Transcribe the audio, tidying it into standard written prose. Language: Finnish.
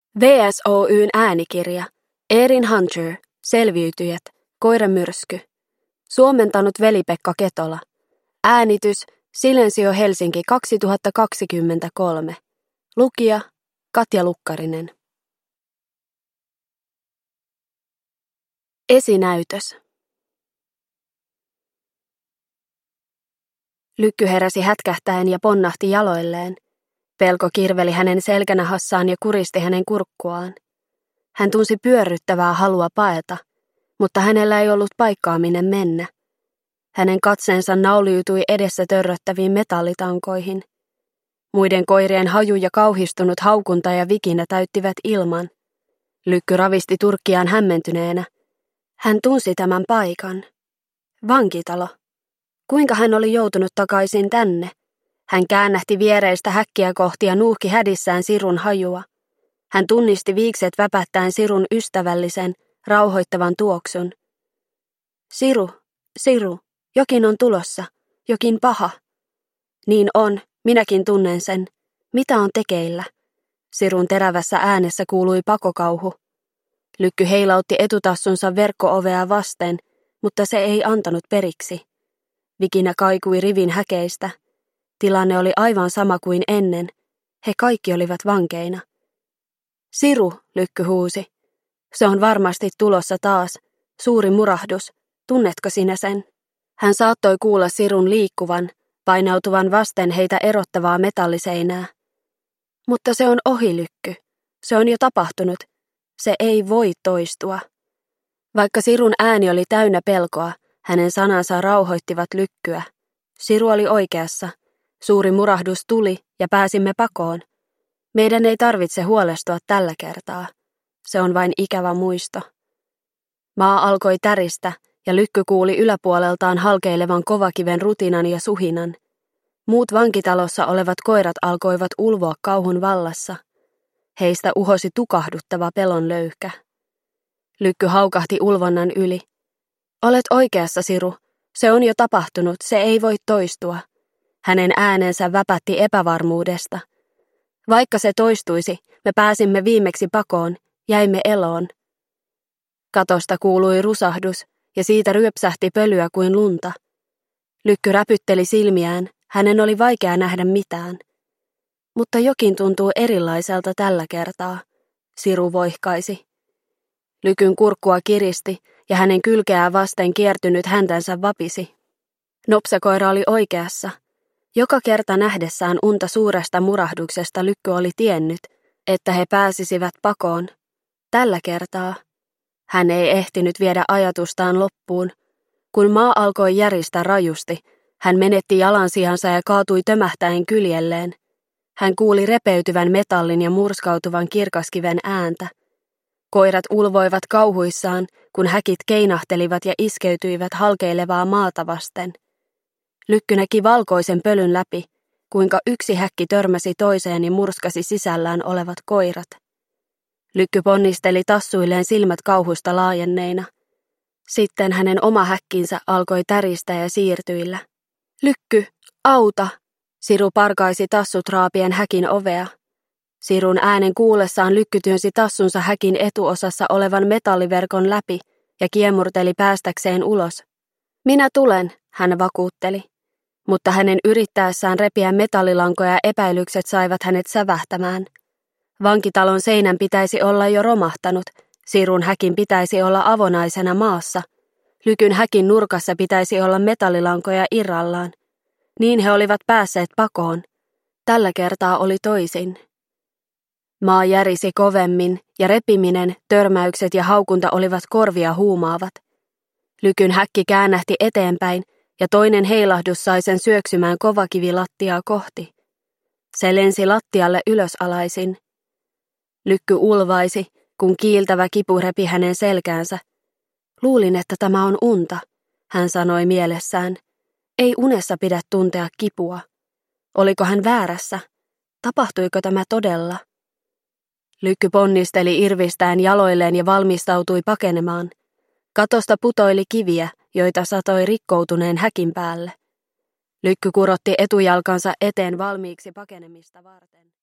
VSOY:n äänikirja. Erin Hunter. Selviytyjät. Koiramyrsky. Suomentanut Veli-Pekka Ketola. Äänitys. Silensio Helsinki 2023. Lukija. Katja Lukkarinen. Esinäytös. Lykky heräsi hätkähtäen ja ponnahti jaloilleen. Pelko kirveli hänen selkänahassaan ja kuristi hänen kurkkuaan. Hän tunsi pyörryttävää halua paeta, mutta hänellä ei ollut paikkaa minne mennä. Hänen katseensa nauliutui edessä törröttäviin metallitankoihin. Muiden koirien haju ja kauhistunut haukunta ja vikinä täyttivät ilman. Lykky ravisti turkkiaan hämmentyneenä. Hän tunsi tämän paikan. Vankitalo. Kuinka hän oli joutunut takaisin tänne? Hän käännähti viereistä häkkiä kohti ja nuuhki hädissään Sirun hajua. Hän tunnisti viikset väpättäen Sirun ystävällisen, rauhoittavan tuoksun. Siru, jokin on tulossa, jokin paha. Niin on, minäkin tunnen sen. Mitä on tekeillä? Sirun terävässä äänessä kuului pakokauhu. Lykky heilautti etutassunsa verkko-ovea vasten, mutta se ei antanut periksi. Vikinä kaikui rivin häkeistä. Tilanne oli aivan sama kuin ennen. He kaikki olivat vankeina. Siru, Lykky huusi. Se on varmasti tulossa taas. Suuri murahdus. Tunnetko sinä sen? Hän saattoi kuulla Sirun liikkuvan, painautuvan vasten heitä erottavaa metalliseinää. Mutta se on ohi, Lykky. Se on jo tapahtunut. Se ei voi toistua. Vaikka Sirun ääni oli täynnä pelkoa, hänen sanansa rauhoittivat Lykkyä. Siru oli oikeassa. Suuri murahdus tuli ja pääsimme pakoon. Meidän ei tarvitse huolestua tällä kertaa. Se on vain ikävä muisto. Maa alkoi täristä ja Lykky kuuli yläpuoleltaan halkeilevan kovakiven rutinan ja suhinan. Muut vankitalossa olevat koirat alkoivat ulvoa kauhun vallassa. Heistä uhosi tukahduttava pelon löyhkä. Lykky haukahti ulvonnan yli. Olet oikeassa, Siru. Se on jo tapahtunut, se ei voi toistua. Hänen äänensä väpätti epävarmuudesta. Vaikka se toistuisi, me pääsimme viimeksi pakoon, jäimme eloon. Katosta kuului rusahdus ja siitä ryöpsähti pölyä kuin lunta. Lykky räpytteli silmiään, hänen oli vaikea nähdä mitään. Mutta jokin tuntuu erilaiselta tällä kertaa, Siru voihkaisi. Lykyn kurkkua kiristi ja hänen kylkeää vasten kiertynyt häntänsä vapisi. Nopsakoira oli oikeassa. Joka kerta nähdessään unta suuresta murahduksesta Lykky oli tiennyt, että he pääsisivät pakoon. Tällä kertaa hän ei ehtinyt viedä ajatustaan loppuun. Kun maa alkoi järistä rajusti, hän menetti jalansijansa ja kaatui tömähtäen kyljelleen. Hän kuuli repeytyvän metallin ja murskautuvan kirkaskiven ääntä. Koirat ulvoivat kauhuissaan, kun häkit keinahtelivat ja iskeytyivät halkeilevaa maata vasten. Lykky näki valkoisen pölyn läpi, kuinka yksi häkki törmäsi toiseen ja murskasi sisällään olevat koirat. Lykky ponnisteli tassuilleen silmät kauhusta laajenneina. Sitten hänen oma häkkinsä alkoi täristä ja siirtyillä. Lykky, auta! Siru parkaisi tassut raapien häkin ovea. Sirun äänen kuullessaan Lykky työnsi tassunsa häkin etuosassa olevan metalliverkon läpi ja kiemurteli päästäkseen ulos. Minä tulen, hän vakuutteli. Mutta hänen yrittäessään repiä metallilankoja epäilykset saivat hänet sävähtämään. Vankitalon seinän pitäisi olla jo romahtanut, Sirun häkin pitäisi olla avonaisena maassa. Lykyn häkin nurkassa pitäisi olla metallilankoja irrallaan. Niin he olivat päässeet pakoon. Tällä kertaa oli toisin. Maa järisi kovemmin ja repiminen, törmäykset ja haukunta olivat korvia huumaavat. Lykyn häkki käännähti eteenpäin ja toinen heilahdus sai sen syöksymään kovakivilattiaa kohti. Se lensi lattialle ylösalaisin. Lykky ulvaisi, kun kiiltävä kipu repi hänen selkäänsä. Luulin, että tämä on unta, hän sanoi mielessään. Ei unessa pidä tuntea kipua. Oliko hän väärässä? Tapahtuiko tämä todella? Lykky ponnisteli irvistään jaloilleen ja valmistautui pakenemaan. Katosta putoili kiviä, joita satoi rikkoutuneen häkin päälle. Lykky kurotti etujalkansa eteen valmiiksi pakenemista varten.